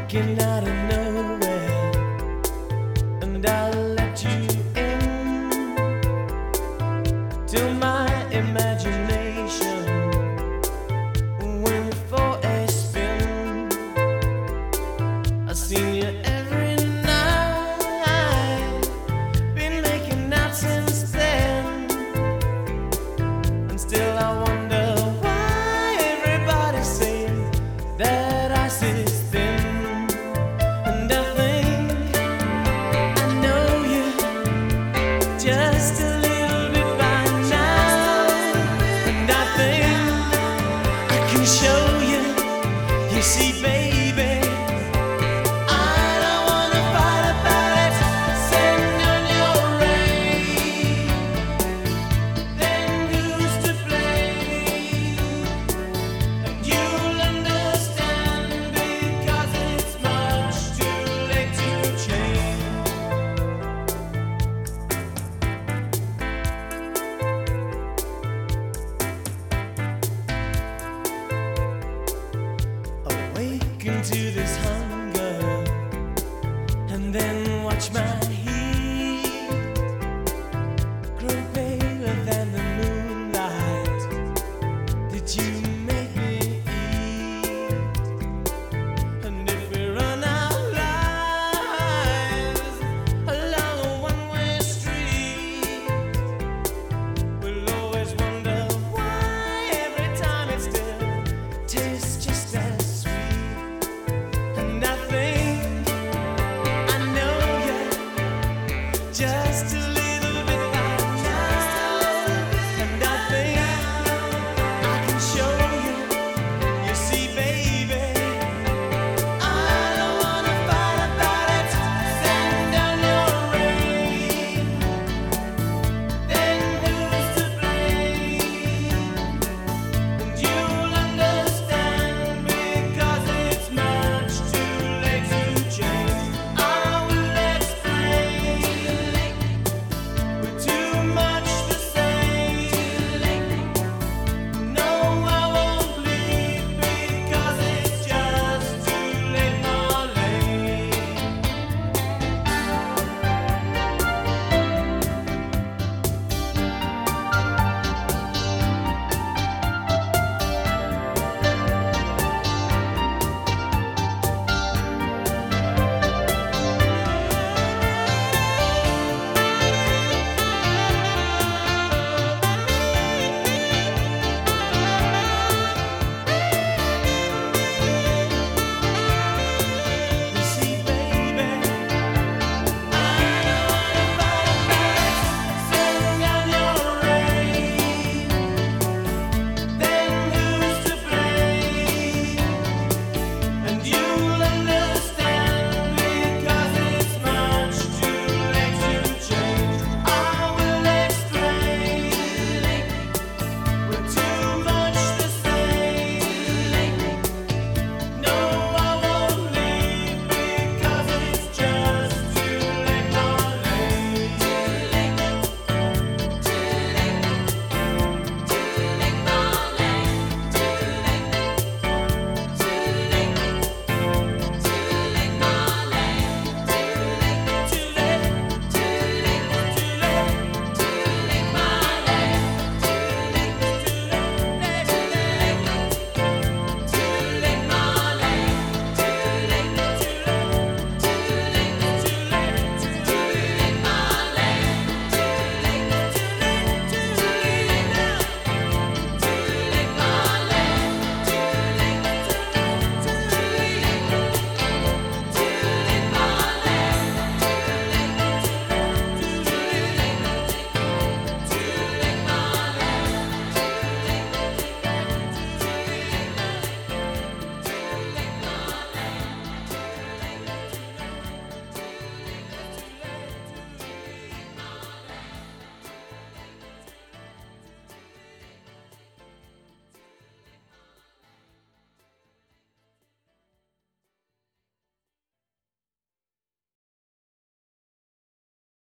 Walking out of nowhere, and I'll let you in to my imagination. Went for a spin. I've seen you every night, been making out since then, and still I wonder why everybody's saying that I see thin. Just a little bit by now, and I think I can show you. You see, baby, I don't wanna fight about it. Send on your rain, then who's to blame? And you'll understand because it's much too late to change. Awaken to the